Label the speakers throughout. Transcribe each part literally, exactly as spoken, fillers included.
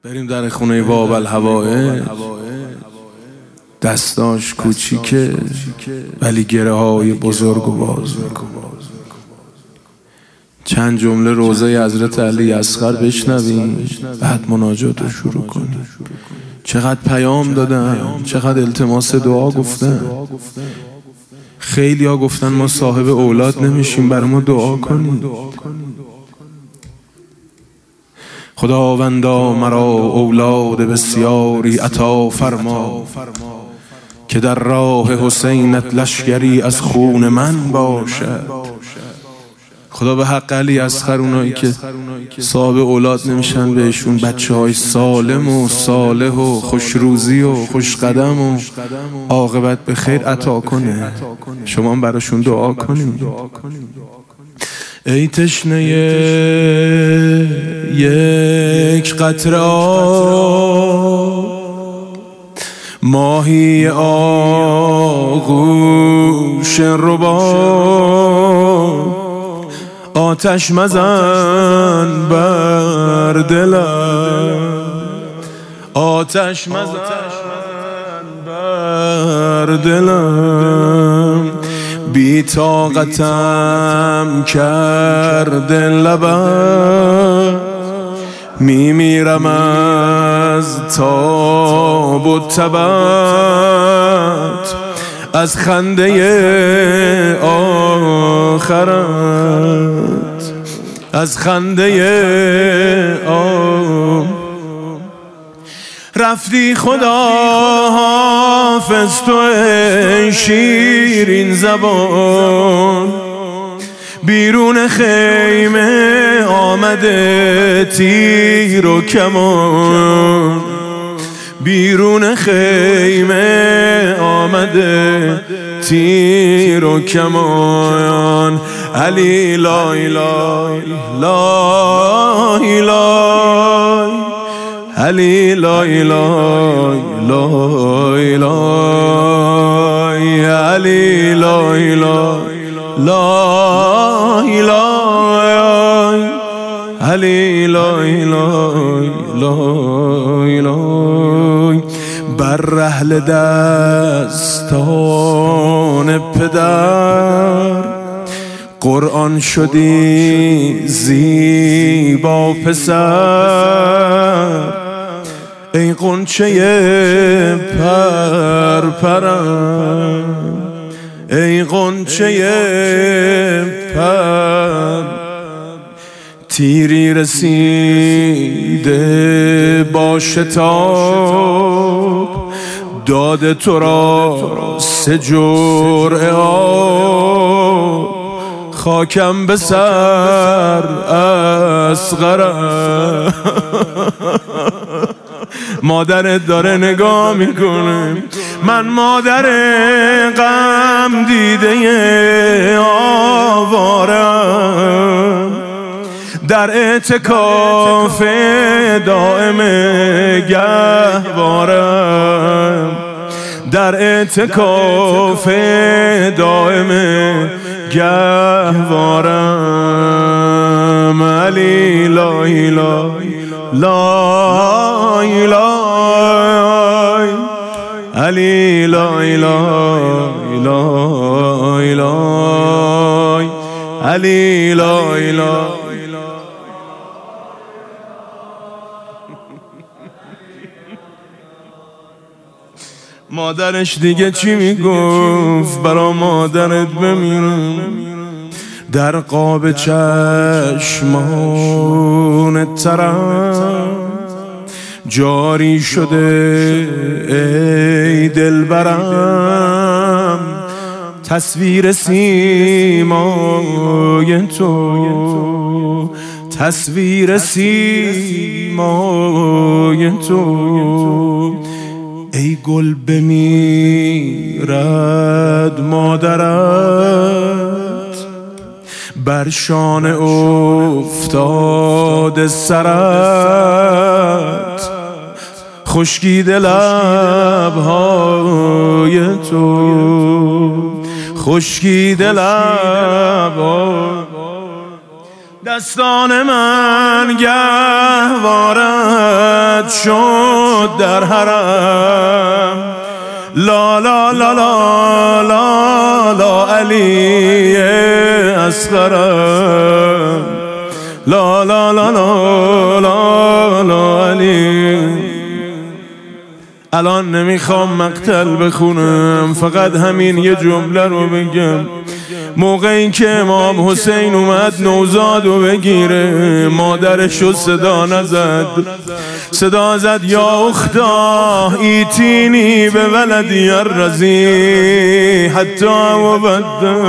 Speaker 1: بریم در خونه باب الهوائج. دستاش کوچیکه ولی گره های بزرگ و باز میکنه. چند جمله روضه حضرت علی اصغر بشنویم، بعد مناجات رو شروع کنیم. چقدر پیام دادن، چقدر التماس دعا گفتن. خیلی ها گفتن ما صاحب اولاد نمیشیم، برای ما دعا کنیم. خداوندا مرا اولاد بسیاری عطا فرما، که در راه حسینت لشکری از خون من باشد. خدا به حق علی اصغر اونایی که صاحب اولاد نمیشن بهشون بچه های سالم و صالح و خوشروزی و خوشقدم و عاقبت به خیر عطا کنه. شما هم براشون دعا کنیم. ای تشنه یک قطره آب، ماهی آغوش رباب، آتش مزن بر دلم، آتش مزن بر دلم، بی طاقتم کرده لبم، میمیرم از تاب و تبت، از خنده آخرت، از خنده آخرت. رفتی خدا حافظ تو شیرین زبان، بیرون خیمه آمده تیر و کمان، بیرون خیمه آمده تیر و کمان. علی لا اله لا اله، علی لا اله لا اله، علی لا اله لا اله، علی لا اله لا اله. بر رحل دستان پدر قرآن شدی زیبا پسر، ای غنچه پرپرم، ای غنچه پر. تیری رسیده با شتاب، داده تو را سه جرعه آب، خاکم به سر اصغرم. مادرت داره نگاه میکنه، من مادر غم دیده آوارم، در اعتکاف دائم گهوارم، در اعتکاف دائم گهوارم. علی لا اله لا اله، علی لا اله لا اله، علی لا اله. مادرش دیگه چی میگفت؟ برا مادرت بمیرم، در قاب چشمان ترم جاری شده ای دلبرم، تصویر سیمای تو، تصویر سیمای تو. ای گل بمیرد مادرت، بر شانه افتاد سرت، خشکیده لبهای تو، خشکیده لبهای. دستان من گهوارت شد در حرم، لا لا لا لا لا لا علی اصغرم، لا لا لا لا لا لا علی. الان نمیخوام مقتل بخونم، فقط همین یه جمله رو بگم. موقعی که امام حسین اومد نوزاد رو بگیره، مادرشو صدا نزد، صدا زد یا اختا ایتینی به ولدی الرضی حتی وبد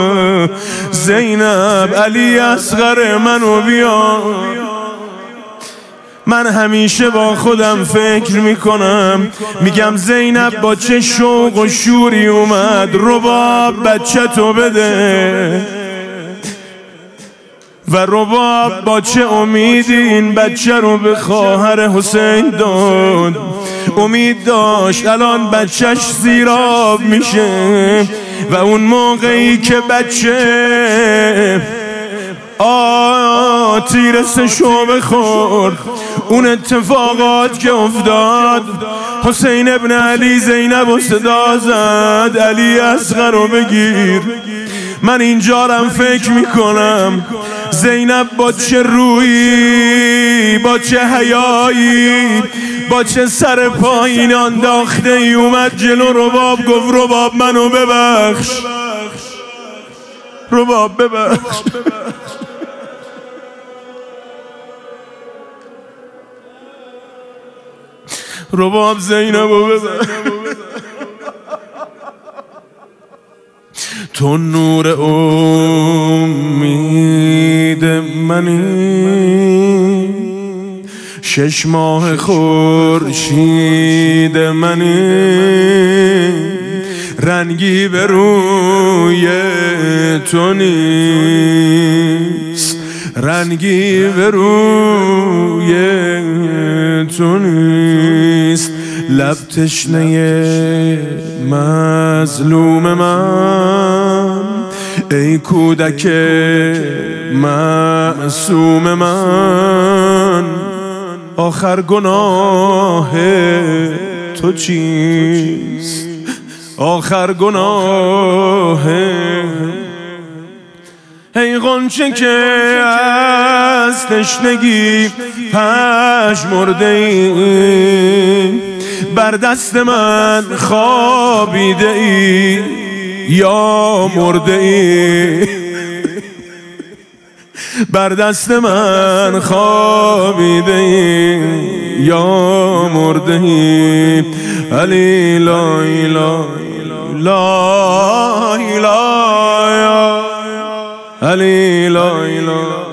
Speaker 1: زینب، علی اصغر منو بیا. من همیشه با خودم فکر میکنم، میگم زینب با چه شوق و شوری اومد، رباب بچه تو بده. و رباب با چه امیدی این بچه رو به خواهر حسین داد. امید داشت الان بچهش سیراب میشه و اون موقعی که بچه آه تیرسشو بخورد، اون اتفاقات که افتاد، حسین ابن علی زینب و صدا زد علی اصغر رو بگیر. من اینجا رم فکر میکنم زینب با چه رویی، با چه حیایی، با چه سر پایین انداخته ای اومد جلو رباب، گفت رباب منو ببخش، رباب ببخش. رباب زینبو ببخش. تو نور امید منی، شش ماه خورشید منی، رنگی به روی تو نیست، رنگی به روی تو نیست. لب تشنه مظلوم من، ای کودک معصوم من، آخر گناه تو چیست، آخر گناه. ای غنچه که از تشنگی پژمرده ای، بر دست من خوابیده ای یا مرده ای، بر دست من خوابیده ای یا مرده ای. علی لا اله لا اله علی لا اله